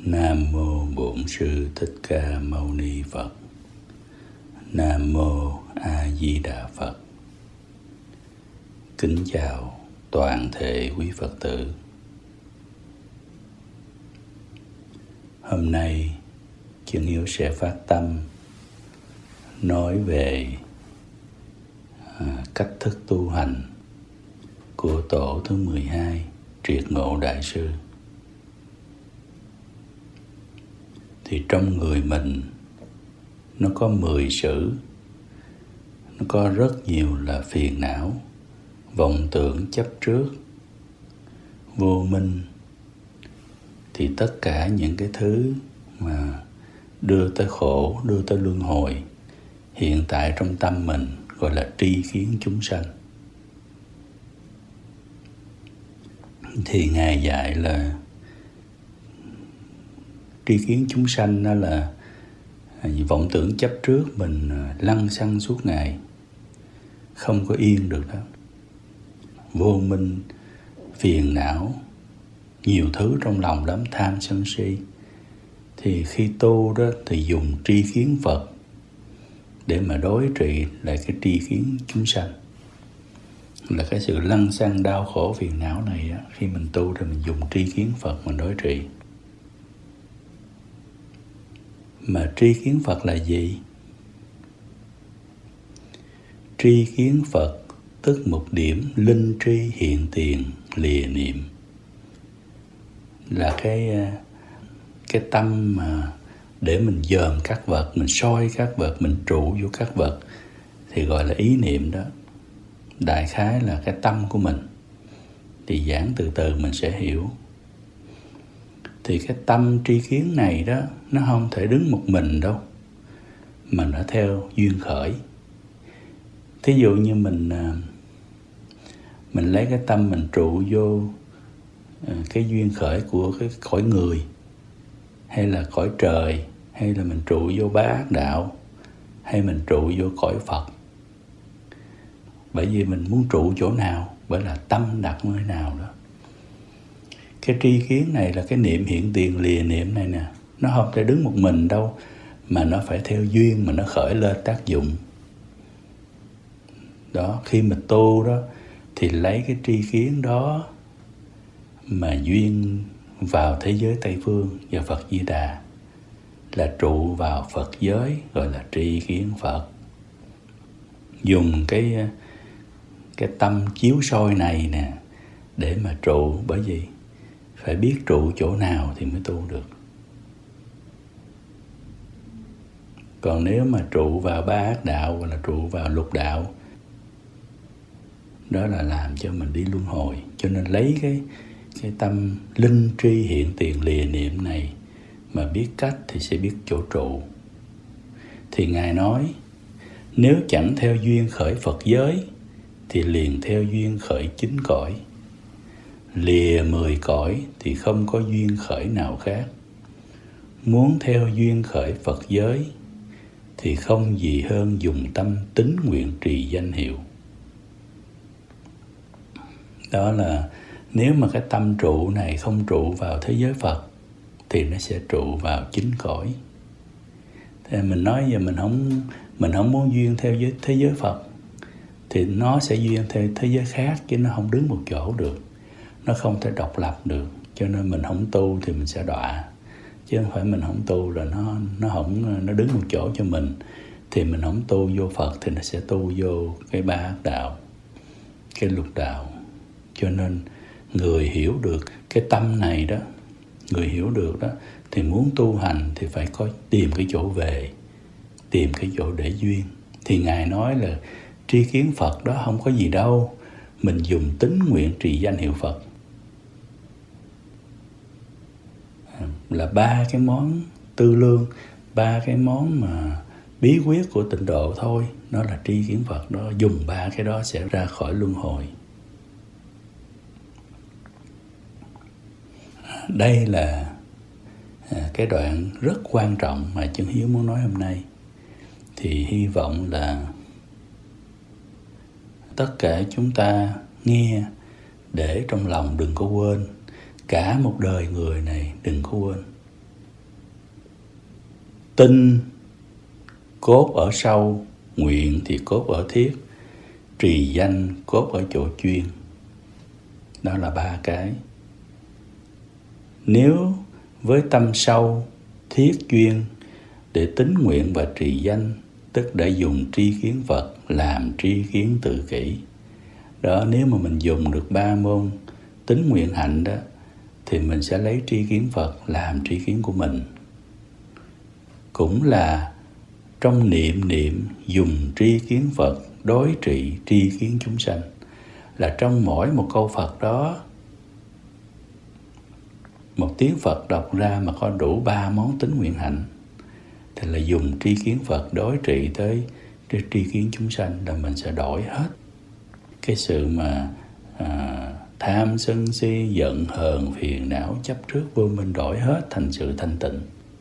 Nam mô Bổn Sư Thích Ca Mâu Ni Phật. Nam mô A Di Đà Phật. Kính chào toàn thể quý Phật tử. Hôm nay Chân Hiếu sẽ phát tâm nói về cách thức tu hành của tổ thứ 12 Triệt Ngộ Đại Sư. Thì trong người mình nó có 10 sự, nó có rất nhiều là phiền não, vọng tưởng chấp trước, vô minh. Thì tất cả những cái thứ mà đưa tới khổ, đưa tới luân hồi hiện tại trong tâm mình gọi là tri kiến chúng sanh. Thì Ngài dạy là tri kiến chúng sanh đó là vọng tưởng chấp trước mình lăng xăng suốt ngày, không có yên được đó. Vô minh, phiền não, nhiều thứ trong lòng lắm, tham sân si. Thì khi tu đó thì dùng tri kiến Phật để mà đối trị lại cái tri kiến chúng sanh. Là cái sự lăng xăng đau khổ phiền não này đó, khi mình tu thì mình dùng tri kiến Phật mình đối trị. Mà tri kiến Phật là gì? Tri kiến Phật tức một điểm linh tri hiện tiền lìa niệm. Là cái tâm mà để mình dòm các vật, mình soi các vật, mình trụ vô các vật thì gọi là ý niệm đó. Đại khái là cái tâm của mình. Thì giảng từ từ mình sẽ hiểu. Thì cái tâm tri kiến này đó, nó không thể đứng một mình đâu, mà nó theo duyên khởi. Thí dụ như mình lấy cái tâm mình trụ vô cái duyên khởi của cái cõi người, hay là cõi trời, hay là mình trụ vô bá ác đạo, hay mình trụ vô cõi Phật. Bởi vì mình muốn trụ chỗ nào, bởi là tâm đặt nơi nào đó. Cái tri kiến này là cái niệm hiện tiền lìa niệm này nè, nó không thể đứng một mình đâu, mà nó phải theo duyên mà nó khởi lên tác dụng. Đó, khi mình tu đó thì lấy cái tri kiến đó mà duyên vào thế giới Tây Phương và Phật Di Đà, là trụ vào Phật giới, gọi là tri kiến Phật. Dùng cái tâm chiếu soi này nè để mà trụ, bởi vì phải biết trụ chỗ nào thì mới tu được. Còn nếu mà trụ vào ba ác đạo hoặc là trụ vào lục đạo, đó là làm cho mình đi luân hồi. Cho nên lấy cái tâm linh tri hiện tiền lìa niệm này mà biết cách thì sẽ biết chỗ trụ. Thì Ngài nói, nếu chẳng theo duyên khởi Phật giới thì liền theo duyên khởi chín cõi. Lìa 10 cõi thì không có duyên khởi nào khác. Muốn theo duyên khởi Phật giới thì không gì hơn dùng tâm tín nguyện trì danh hiệu. Đó là nếu mà cái tâm trụ này không trụ vào thế giới Phật thì nó sẽ trụ vào chín cõi. Thì mình nói giờ mình không muốn duyên theo thế giới Phật thì nó sẽ duyên theo thế giới khác, chứ nó không đứng một chỗ được. Nó không thể độc lập được. Cho nên mình không tu thì mình sẽ đọa. Chứ không phải mình không tu rồi nó đứng một chỗ cho mình. Thì mình không tu vô Phật thì nó sẽ tu vô cái ba ác đạo, cái lục đạo. Cho nên người hiểu được cái tâm này đó, người hiểu được đó, thì muốn tu hành thì phải tìm cái chỗ về, tìm cái chỗ để duyên. Thì Ngài nói là tri kiến Phật đó không có gì đâu, mình dùng tín nguyện trì danh hiệu Phật. Là 3 cái món tư lương, 3 cái món mà bí quyết của tịnh độ thôi. Nó là tri kiến Phật đó, dùng 3 cái đó sẽ ra khỏi luân hồi. Đây là cái đoạn rất quan trọng mà Chân Hiếu muốn nói hôm nay. Thì hy vọng là tất cả chúng ta nghe để trong lòng đừng có quên. Cả một đời người này đừng có quên. Tinh cốt ở sâu, nguyện thì cốt ở thiết, trì danh cốt ở chỗ chuyên. Đó là 3 cái. Nếu với tâm sâu, thiết, chuyên để tín nguyện và trì danh, tức đã dùng tri kiến Phật làm tri kiến tự kỷ. Đó, nếu mà mình dùng được 3 môn tín nguyện hạnh đó, thì mình sẽ lấy tri kiến Phật làm tri kiến của mình. Cũng là trong niệm dùng tri kiến Phật đối trị tri kiến chúng sanh. Là trong mỗi một câu Phật đó, một tiếng Phật đọc ra mà có đủ 3 món tín nguyện hạnh, thì là dùng tri kiến Phật đối trị tới tri kiến chúng sanh, là mình sẽ đổi hết cái sự mà tham sân si, giận hờn, phiền não, chấp trước, vô minh, đổi hết thành sự thanh tịnh.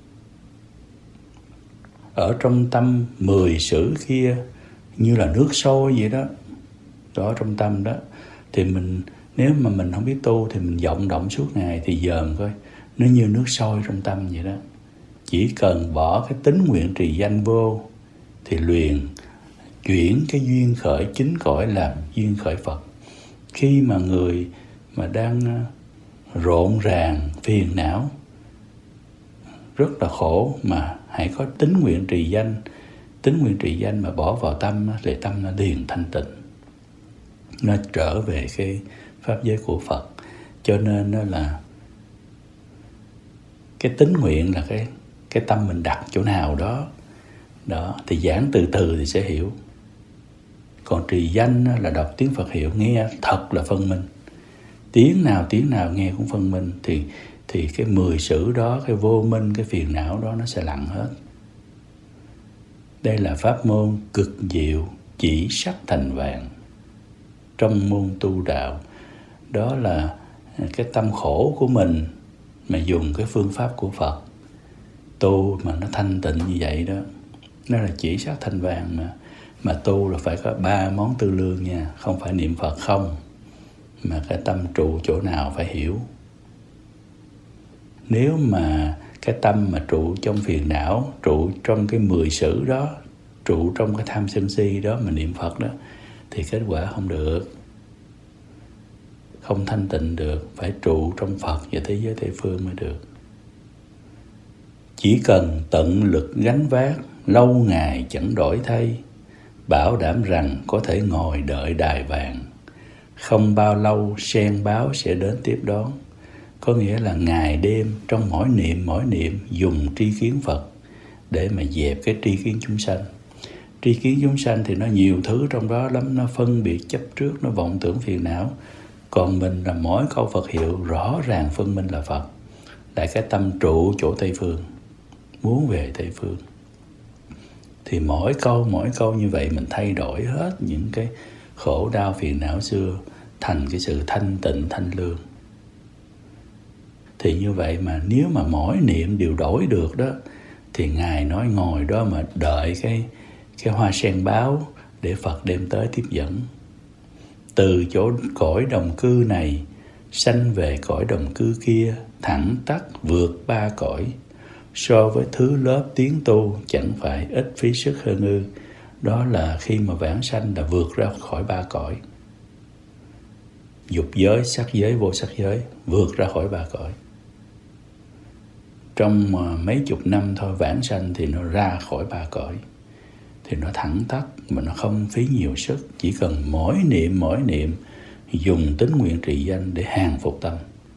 Ở trong tâm 10 sử kia như là nước sôi vậy đó. Đó, trong tâm đó thì mình, nếu mà mình không biết tu thì mình vọng động suốt ngày thì dòm coi, nó như nước sôi trong tâm vậy đó. Chỉ cần bỏ cái tín nguyện trì danh vô thì liền chuyển cái duyên khởi chính cõi làm duyên khởi Phật. Khi mà người mà đang rộn ràng, phiền não, rất là khổ, mà hãy có tín nguyện trì danh. Tín nguyện trì danh mà bỏ vào tâm thì tâm nó liền thanh tịnh, nó trở về cái pháp giới của Phật. Cho nên đó là cái tín nguyện là cái tâm mình đặt chỗ nào đó. Đó, thì giảng từ từ thì sẽ hiểu. Còn trì danh là đọc tiếng Phật hiệu, nghe thật là phân minh. Tiếng nào nghe cũng phân minh. Thì cái 10 sử đó, cái vô minh, cái phiền não đó nó sẽ lặng hết. Đây là pháp môn cực diệu, chỉ sắc thành vàng trong môn tu đạo. Đó là cái tâm khổ của mình mà dùng cái phương pháp của Phật tu mà nó thanh tịnh như vậy đó. Nó là chỉ sắc thành vàng mà tu là phải có 3 món tư lương nha. Không phải niệm Phật không, mà cái tâm trụ chỗ nào phải hiểu. Nếu mà cái tâm mà trụ trong phiền não, trụ trong cái 10 sử đó, trụ trong cái tham sân si đó mà niệm Phật đó, thì kết quả không được, không thanh tịnh được. Phải trụ trong Phật và thế giới Tây Phương mới được. Chỉ cần tận lực gánh vác, lâu ngày chẳng đổi thay, bảo đảm rằng có thể ngồi đợi đài vàng. Không bao lâu sen báo sẽ đến tiếp đón. Có nghĩa là ngày đêm trong mỗi niệm dùng tri kiến Phật để mà dẹp cái tri kiến chúng sanh. Tri kiến chúng sanh thì nó nhiều thứ trong đó lắm, nó phân biệt chấp trước, nó vọng tưởng phiền não. Còn mình là mỗi câu Phật hiệu rõ ràng phân minh là Phật. Lại cái tâm trụ chỗ Tây Phương, muốn về Tây Phương. Thì mỗi câu như vậy mình thay đổi hết những cái khổ đau phiền não xưa thành cái sự thanh tịnh, thanh lương. Thì như vậy mà nếu mà mỗi niệm đều đổi được đó, thì Ngài nói ngồi đó mà đợi cái hoa sen báo để Phật đem tới tiếp dẫn. Từ chỗ cõi đồng cư này sanh về cõi đồng cư kia, thẳng tắc vượt 3 cõi. So với thứ lớp tiến tu chẳng phải ít phí sức hơn ư. Đó là khi mà vãng sanh là vượt ra khỏi 3 cõi. Dục giới, sắc giới, vô sắc giới, vượt ra khỏi 3 cõi. Trong mấy chục năm thôi vãng sanh thì nó ra khỏi 3 cõi. Thì nó thẳng tắc mà nó không phí nhiều sức. Chỉ cần mỗi niệm dùng tín nguyện trì danh để hàng phục tâm.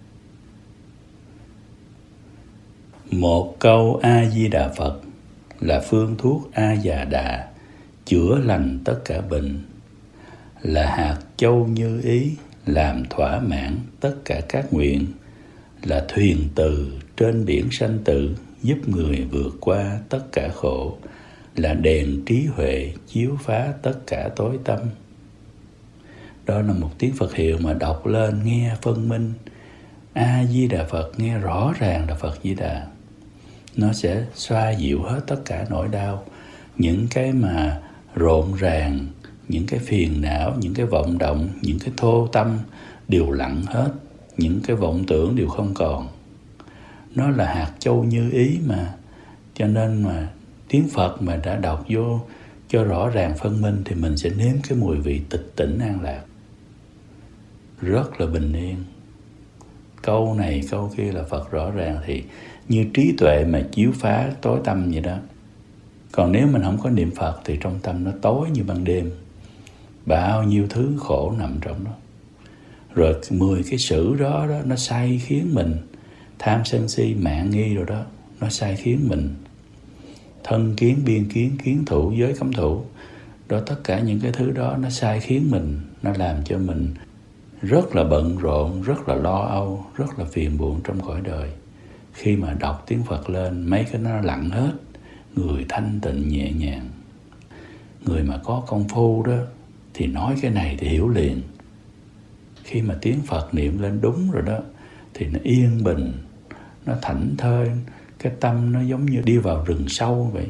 Một câu A-di-đà Phật là phương thuốc A-già-đà, chữa lành tất cả bệnh. Là hạt châu như ý, làm thỏa mãn tất cả các nguyện. Là thuyền từ trên biển sanh tử, giúp người vượt qua tất cả khổ. Là đèn trí huệ chiếu phá tất cả tối tăm. Đó là một tiếng Phật hiệu mà đọc lên nghe phân minh. A-di-đà Phật nghe rõ ràng là Phật Di Đà. Nó sẽ xoa dịu hết tất cả nỗi đau. Những cái mà rộn ràng, những cái phiền não, những cái vọng động, những cái thô tâm đều lặng hết. Những cái vọng tưởng đều không còn. Nó là hạt châu như ý mà. Cho nên mà Tiếng Phật mà đã đọc vô cho rõ ràng phân minh thì mình sẽ nếm cái mùi vị tịch tỉnh an lạc, rất là bình yên. Câu này câu kia là Phật rõ ràng, thì như trí tuệ mà chiếu phá tối tăm vậy đó. Còn nếu mình không có niệm Phật thì trong tâm nó tối như ban đêm, bao nhiêu thứ khổ nằm trong đó. Rồi 10 cái sự đó nó sai khiến mình, tham sân si mạng nghi rồi đó, nó sai khiến mình. Thân kiến, biên kiến, kiến thủ, giới cấm thủ, đó tất cả những cái thứ đó nó sai khiến mình, nó làm cho mình rất là bận rộn, rất là lo âu, rất là phiền muộn trong cõi đời. Khi mà đọc tiếng Phật lên, mấy cái nó lặng hết, người thanh tịnh nhẹ nhàng. Người mà có công phu đó thì nói cái này thì hiểu liền. Khi mà tiếng Phật niệm lên đúng rồi đó thì nó yên bình, nó thảnh thơi, cái tâm nó giống như đi vào rừng sâu vậy.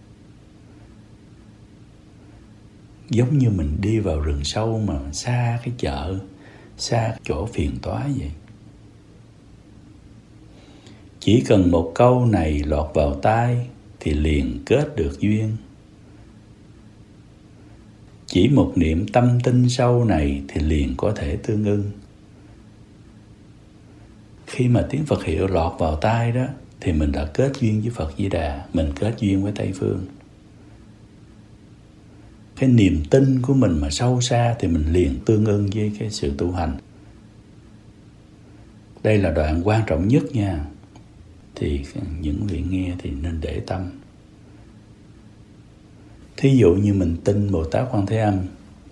Giống như mình đi vào rừng sâu mà xa cái chợ, xa chỗ phiền toái vậy. Chỉ cần một câu này lọt vào tai thì liền kết được duyên. Chỉ một niệm tâm tinh sâu này thì liền có thể tương ưng. Khi mà tiếng Phật hiệu lọt vào tai đó thì mình đã kết duyên với Phật Di Đà, mình kết duyên với Tây Phương. Cái niềm tin của mình mà sâu xa thì mình liền tương ưng với cái sự tu hành. Đây là đoạn quan trọng nhất nha. Thì những vị nghe thì nên để tâm. Thí dụ như mình tin Bồ Tát Quan Thế Âm,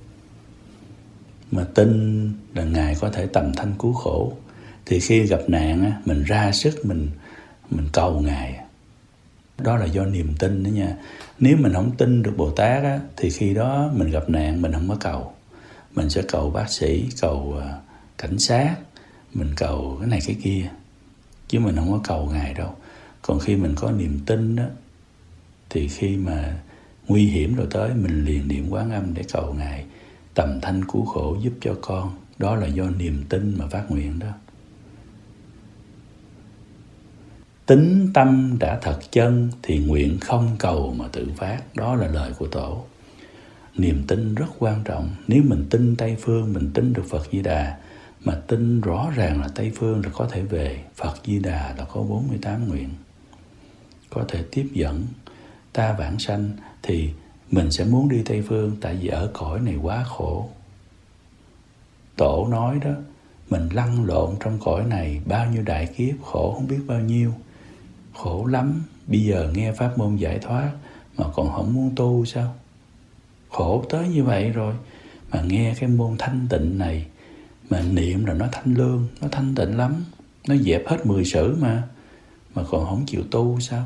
mà tin là Ngài có thể tầm thanh cứu khổ, thì khi gặp nạn á, mình ra sức mình cầu Ngài. Đó là do niềm tin đó nha. Nếu mình không tin được Bồ Tát á, thì khi đó mình gặp nạn mình không có cầu. Mình sẽ cầu bác sĩ, cầu cảnh sát, mình cầu cái này cái kia, chứ mình không có cầu Ngài đâu. Còn khi mình có niềm tin đó, thì khi mà nguy hiểm rồi tới, mình liền niệm Quán Âm để cầu Ngài tầm thanh cứu khổ giúp cho con. Đó là do niềm tin mà phát nguyện đó. Tính tâm đã thật chân thì nguyện không cầu mà tự phát. Đó là lời của Tổ. Niềm tin rất quan trọng. Nếu mình tin Tây Phương, mình tin được Phật Di Đà, mà tin rõ ràng là Tây Phương là có thể về, Phật Di Đà là có 48 nguyện, có thể tiếp dẫn ta vãng sanh, thì mình sẽ muốn đi Tây Phương. Tại vì ở cõi này quá khổ. Tổ nói đó, mình lăn lộn trong cõi này bao nhiêu đại kiếp, khổ không biết bao nhiêu, khổ lắm. Bây giờ nghe pháp môn giải thoát mà còn không muốn tu sao? Khổ tới như vậy rồi mà nghe cái môn thanh tịnh này mà niệm là nó thanh lương, nó thanh tịnh lắm, nó dẹp hết 10 sự mà còn không chịu tu sao?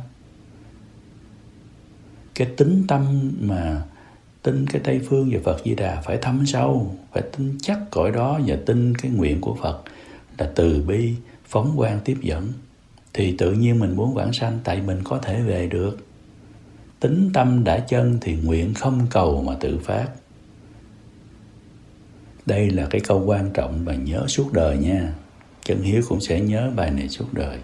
Cái tính tâm mà tin cái Tây Phương và Phật Di Đà phải thâm sâu, phải tin chắc cõi đó và tin cái nguyện của Phật là từ bi, phóng quang tiếp dẫn, thì tự nhiên mình muốn vãng sanh, tại mình có thể về được. Tính tâm đã chân thì nguyện không cầu mà tự phát. Đây là cái câu quan trọng và nhớ suốt đời nha. Chân Hiếu cũng sẽ nhớ bài này suốt đời.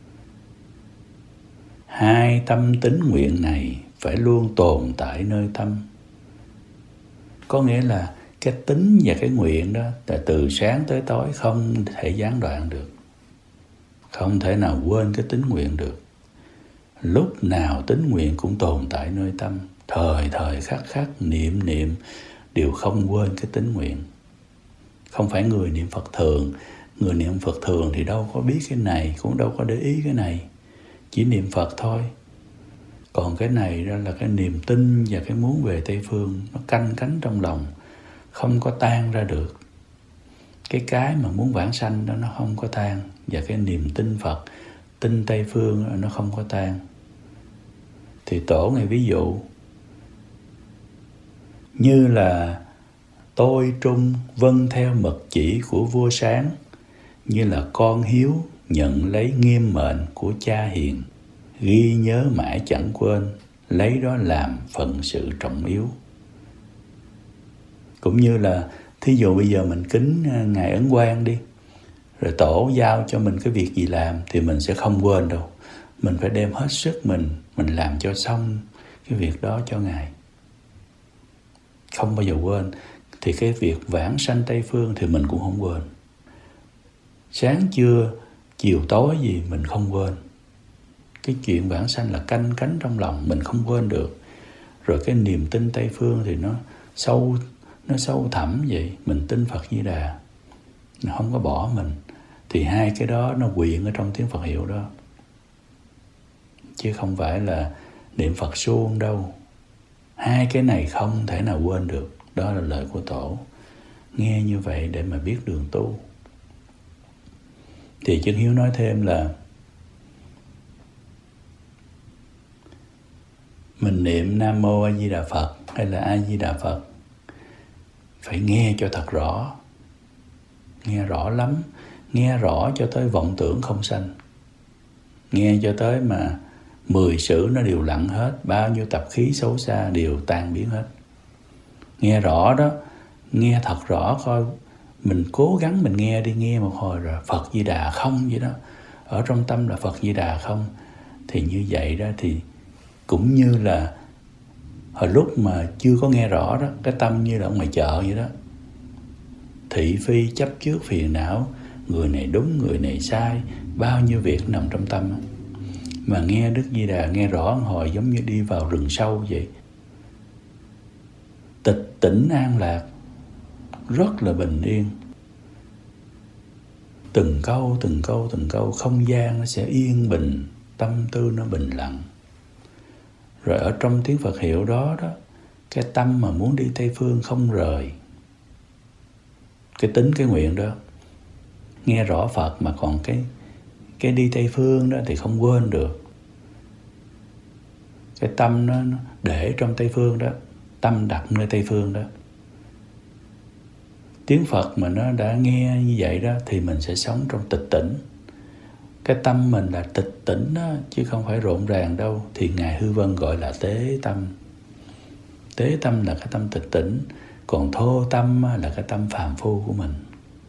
Hai tâm tính nguyện này phải luôn tồn tại nơi tâm. Có nghĩa là cái tính và cái nguyện đó là từ sáng tới tối không thể gián đoạn được. Không thể nào quên cái tính nguyện được. Lúc nào tính nguyện cũng tồn tại nơi tâm. Thời thời khắc khắc niệm niệm đều không quên cái tính nguyện. Không phải người niệm Phật thường. Người niệm Phật thường thì đâu có biết cái này, cũng đâu có để ý cái này. Chỉ niệm Phật thôi. Còn cái này đó là cái niềm tin và cái muốn về Tây Phương, nó canh cánh trong lòng, không có tan ra được. Cái mà muốn vãng sanh đó nó không có tan. Và cái niềm tin Phật, tin Tây Phương đó, nó không có tan. Thì Tổ ngày ví dụ như là tôi trung vâng theo mật chỉ của vua sáng, như là con hiếu nhận lấy nghiêm mệnh của cha hiền, ghi nhớ mãi chẳng quên, lấy đó làm phận sự trọng yếu. Cũng như là thí dụ bây giờ mình kính Ngài Ấn Quang đi, rồi Tổ giao cho mình cái việc gì làm thì mình sẽ không quên đâu. Mình phải đem hết sức mình làm cho xong cái việc đó cho Ngài. Không bao giờ quên. Thì cái việc vãng sanh Tây Phương thì mình cũng không quên. Sáng trưa, chiều tối gì mình không quên. Cái chuyện vãng sanh là canh cánh trong lòng, mình không quên được. Rồi cái niềm tin Tây Phương thì nó sâu thẳm vậy. Mình tin Phật Di Đà, nó không có bỏ mình. Thì hai cái đó nó quyện ở trong tiếng Phật hiệu đó, chứ không phải là niệm Phật suông đâu. Hai cái này không thể nào quên được. Đó là lời của Tổ. Nghe như vậy để mà biết đường tu. Thì Chân Hiếu nói thêm là mình niệm Nam Mô A Di Đà Phật hay là A Di Đà Phật phải nghe cho thật rõ. Nghe rõ lắm. Nghe rõ cho tới vọng tưởng không sanh. Nghe cho tới mà 10 sự nó đều lặng hết. Bao nhiêu tập khí xấu xa đều tan biến hết. Nghe rõ đó. Nghe thật rõ coi. Mình cố gắng mình nghe đi. Nghe một hồi rồi Phật Di Đà không vậy đó. Ở trong tâm là Phật Di Đà không. Thì như vậy đó thì cũng như là hồi lúc mà chưa có nghe rõ đó, cái tâm như là ở ngoài chợ vậy đó. Thị phi chấp trước phiền não, người này đúng, người này sai, bao nhiêu việc nằm trong tâm. Mà nghe Đức Di Đà nghe rõ hồi giống như đi vào rừng sâu vậy. Tịch tỉnh an lạc, rất là bình yên. Từng câu không gian nó sẽ yên bình, tâm tư nó bình lặng. Rồi ở trong tiếng Phật hiệu đó đó, cái tâm mà muốn đi Tây Phương không rời. Cái tính cái nguyện đó. Nghe rõ Phật mà còn cái đi Tây Phương đó thì không quên được. Cái tâm nó để trong Tây Phương đó. Tâm đặt nơi Tây Phương đó. Tiếng Phật mà nó đã nghe như vậy đó thì mình sẽ sống trong tịch tỉnh. Cái tâm mình là tịch tỉnh đó, chứ không phải rộn ràng đâu. Thì Ngài Hư Vân gọi là tế tâm. Tế tâm là cái tâm tịch tỉnh. Còn thô tâm là cái tâm phàm phu của mình.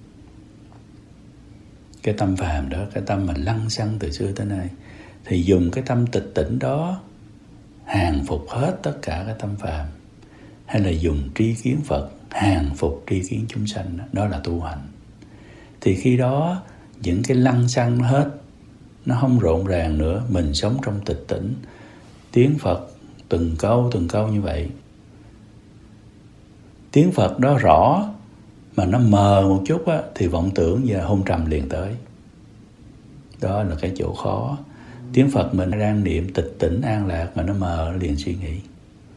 Cái tâm phàm đó, cái tâm mình lăng xăng từ xưa tới nay. Thì dùng cái tâm tịch tỉnh đó hàng phục hết tất cả cái tâm phàm. Hay là dùng tri kiến Phật hàng phục tri kiến chúng sanh. Đó là tu hành. Thì khi đó những cái lăng xăng nó hết. Nó không rộn ràng nữa. Mình sống trong tịch tỉnh. Tiếng Phật từng câu như vậy. Tiếng Phật đó rõ mà nó mờ một chút á, thì vọng tưởng và hôn trầm liền tới. Đó là cái chỗ khó. Tiếng Phật mình đang niệm tịch tỉnh an lạc mà nó mờ nó liền suy nghĩ.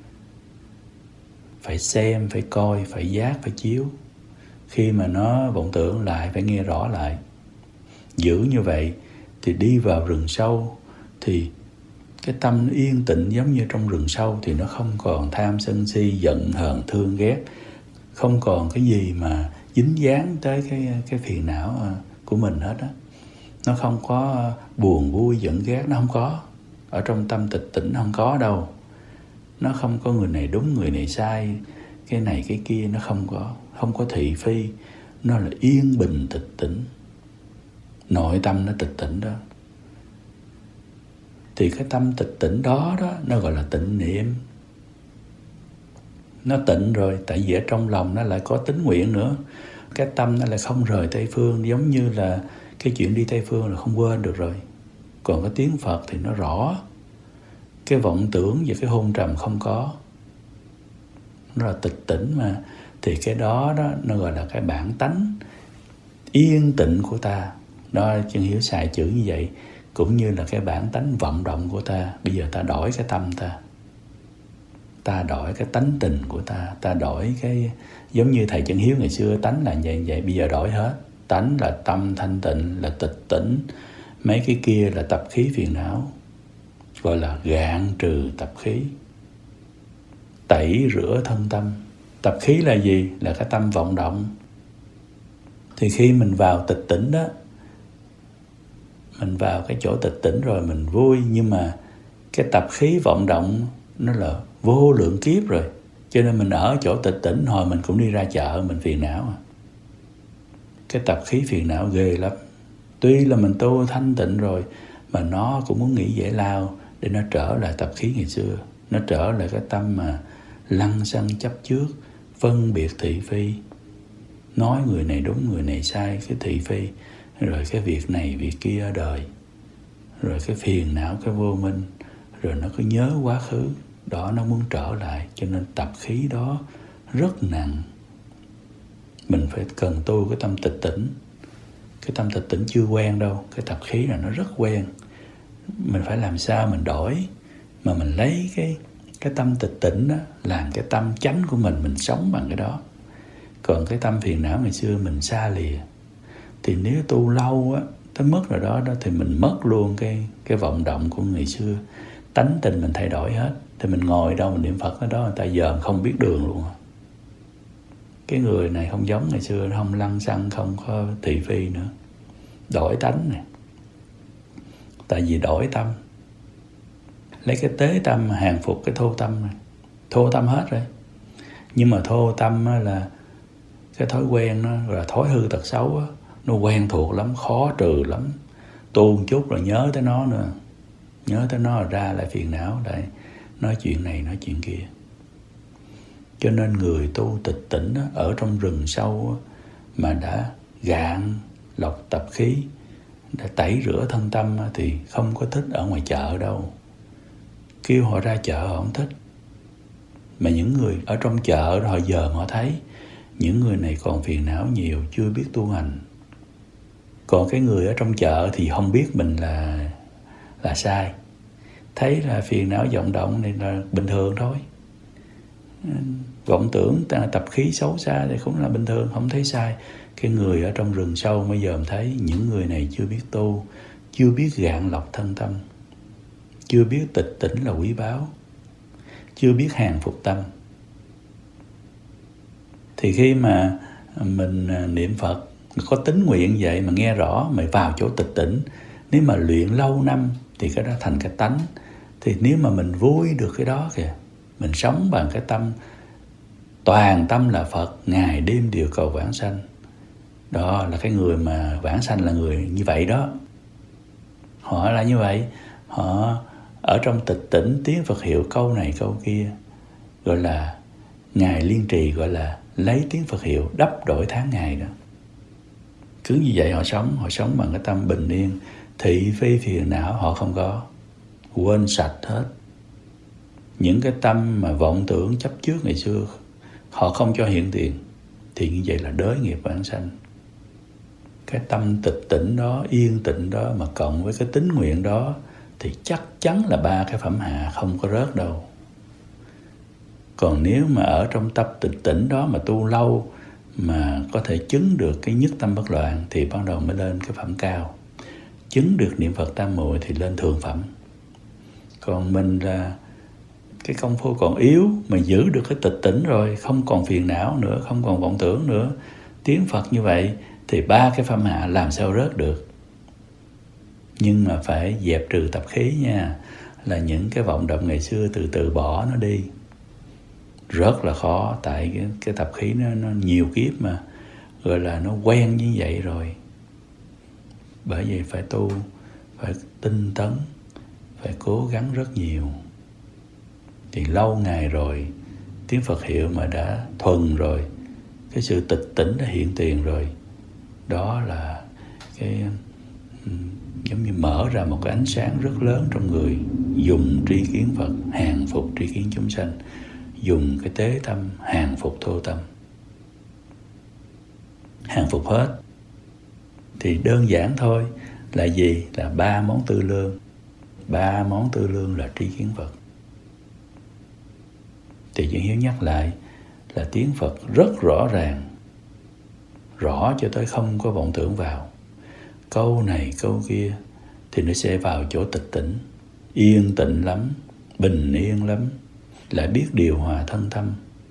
Phải xem, phải coi, phải giác, phải chiếu. Khi mà nó vọng tưởng lại phải nghe rõ lại. Giữ như vậy thì đi vào rừng sâu thì cái tâm yên tĩnh giống như trong rừng sâu. Thì nó không còn tham sân si, giận hờn thương ghét. Không còn cái gì mà dính dáng tới cái phiền não của mình hết á. Nó không có buồn vui giận ghét, nó không có. Ở trong tâm tịch tỉnh không có đâu. Nó không có người này đúng, người này sai, cái này cái kia nó không có. Không có thị phi. Nó là yên bình tịch tỉnh. Nội tâm nó tịch tỉnh đó. Thì cái tâm tịch tỉnh đó nó gọi là tịnh niệm. Nó tịnh rồi, tại vì ở trong lòng nó lại có tính nguyện nữa. Cái tâm nó lại không rời Tây Phương. Giống như là cái chuyện đi Tây Phương là không quên được rồi. Còn cái tiếng Phật thì nó rõ. Cái vọng tưởng và cái hôn trầm không có. Nó là tịch tỉnh mà. Thì cái đó nó gọi là cái bản tánh yên tịnh của ta. Đó, Chân Hiếu xài chữ như vậy. Cũng như là cái bản tánh vọng động của ta. Bây giờ ta đổi cái tâm ta. Ta đổi cái tánh tình của ta. Ta đổi cái... Giống như thầy Chân Hiếu ngày xưa tánh là vậy. Bây giờ đổi hết. Tánh là tâm thanh tịnh, là tịch tỉnh. Mấy cái kia là tập khí phiền não. Gọi là gạn trừ tập khí. Tẩy rửa thân tâm. Tập khí là gì? Là cái tâm vọng động. Thì khi mình vào tịch tỉnh đó, mình vào cái chỗ tịch tỉnh rồi mình vui. Nhưng mà cái tập khí vọng động nó là vô lượng kiếp rồi. Cho nên mình ở chỗ tịch tỉnh hồi mình cũng đi ra chợ mình phiền não. Cái tập khí phiền não ghê lắm. Tuy là mình tu thanh tịnh rồi mà nó cũng muốn nghĩ giải lao để nó trở lại tập khí ngày xưa. Nó trở lại cái tâm mà lăng xăng chấp trước, phân biệt thị phi, nói người này đúng người này sai, cái thị phi, rồi cái việc này việc kia ở đời, rồi cái phiền não, cái vô minh, rồi nó cứ nhớ quá khứ. Đó, nó muốn trở lại, cho nên tập khí đó rất nặng. Mình phải cần tu cái tâm tịch tỉnh. Cái tâm tịch tỉnh chưa quen đâu, cái tập khí là nó rất quen. Mình phải làm sao mình đổi, mà mình lấy cái tâm tịch tỉnh đó làm cái tâm chánh của mình sống bằng cái đó. Còn cái tâm phiền não ngày xưa mình xa lìa. Thì nếu tu lâu á, tới mức rồi đó thì mình mất luôn cái vọng động của ngày xưa. Tánh tình mình thay đổi hết. Thì mình ngồi đâu mình niệm Phật ở đó, người ta giờ không biết đường luôn. Cái người này không giống ngày xưa, không lăng xăng, không có thị phi nữa. Đổi tánh này. Tại vì đổi tâm. Lấy cái tế tâm hàng phục cái thô tâm này. Thô tâm hết rồi. Nhưng mà thô tâm là cái thói quen, nó là thói hư tật xấu á, nó quen thuộc lắm, khó trừ lắm. Tu một chút rồi nhớ tới nó nữa. Nhớ tới nó là ra lại phiền não, lại nói chuyện này nói chuyện kia. Cho nên người tu tịch tỉnh đó, ở trong rừng sâu đó, mà đã gạn lọc tập khí, đã tẩy rửa thân tâm thì không có thích ở ngoài chợ đâu. Kêu họ ra chợ họ không thích. Mà những người ở trong chợ họ giờ họ thấy những người này còn phiền não nhiều, chưa biết tu hành. Còn cái người ở trong chợ thì không biết mình là sai. Thấy là phiền não vọng động này là bình thường thôi. Vọng tưởng tập khí xấu xa thì cũng là bình thường, không thấy sai. Cái người ở trong rừng sâu bây giờ thấy những người này chưa biết tu, chưa biết gạn lọc thân tâm, chưa biết tịch tỉnh là quý báu, chưa biết hàng phục tâm. Thì khi mà mình niệm Phật có tín nguyện vậy mà nghe rõ, mà vào chỗ tịch tỉnh, nếu mà luyện lâu năm thì cái đó thành cái tánh. Thì nếu mà mình vui được cái đó kìa, mình sống bằng cái tâm toàn tâm là Phật, ngày đêm đều cầu vãng sanh. Đó là cái người mà vãng sanh là người như vậy đó. Họ là như vậy. Họ ở trong tịch tỉnh tiếng Phật hiệu câu này câu kia, gọi là ngày liên trì, gọi là lấy tiếng Phật hiệu đắp đổi tháng ngày đó. Cứ như vậy họ sống bằng cái tâm bình yên. Thị phi phiền não họ không có, quên sạch hết. Những cái tâm mà vọng tưởng chấp trước ngày xưa họ không cho hiện tiền, thì như vậy là đới nghiệp vãng sanh. Cái tâm tịch tỉnh đó, yên tịnh đó mà cộng với cái tín nguyện đó thì chắc chắn là 3 cái phẩm hạ không có rớt đâu. Còn nếu mà ở trong tập tịch tỉnh đó mà tu lâu mà có thể chứng được cái nhất tâm bất loạn thì bắt đầu mới lên cái phẩm cao. Chứng được niệm Phật tam muội thì lên thượng phẩm. Còn mình là cái công phu còn yếu mà giữ được cái tịch tỉnh rồi, không còn phiền não nữa, không còn vọng tưởng nữa, tiếng Phật như vậy thì 3 cái phẩm hạ làm sao rớt được. Nhưng mà phải dẹp trừ tập khí nha, là những cái vọng động ngày xưa từ từ bỏ nó đi. Rất là khó, tại cái tập khí nó nhiều kiếp mà, gọi là nó quen như vậy rồi. Bởi vậy phải tu, phải tinh tấn, phải cố gắng rất nhiều. Thì lâu ngày rồi, tiếng Phật hiệu mà đã thuần rồi, cái sự tịch tỉnh đã hiện tiền rồi, đó là cái giống như mở ra một cái ánh sáng rất lớn trong người. Dùng tri kiến Phật hàng phục tri kiến chúng sanh, dùng cái tế tâm hàng phục thô tâm, hàng phục hết. Thì đơn giản thôi, là gì? Là 3 món tư lương. 3 món tư lương là tri kiến Phật. Thì Chân Hiếu nhắc lại là tiếng Phật rất rõ ràng, rõ cho tới không có vọng tưởng vào. Câu này câu kia thì nó sẽ vào chỗ tịch tỉnh, yên tịnh lắm, bình yên lắm, lại biết điều hòa thân tâm.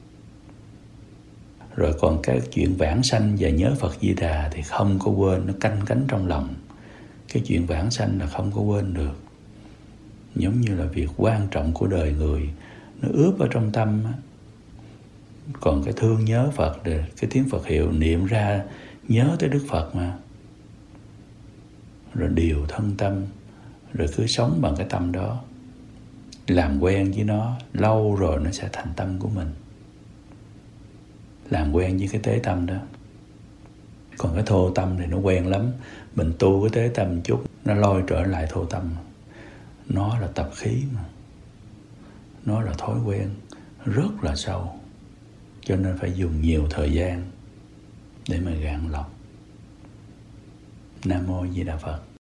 Rồi còn cái chuyện vãng sanh và nhớ Phật Di Đà thì không có quên, nó canh cánh trong lòng. Cái chuyện vãng sanh là không có quên được. Giống như là việc quan trọng của đời người, nó ướp ở trong tâm. Còn cái thương nhớ Phật, cái tiếng Phật hiệu niệm ra nhớ tới Đức Phật mà. Rồi điều thân tâm, rồi cứ sống bằng cái tâm đó. làm quen với nó lâu rồi nó sẽ thành tâm của mình. Làm quen với cái tế tâm đó. Còn cái thô tâm thì nó quen lắm. Mình tu cái tế tâm chút, nó lôi trở lại thô tâm. Nó là tập khí mà. Nó là thói quen rất là sâu. Cho nên phải dùng nhiều thời gian để mà gạn lọc. Nam Mô Di Đà Phật.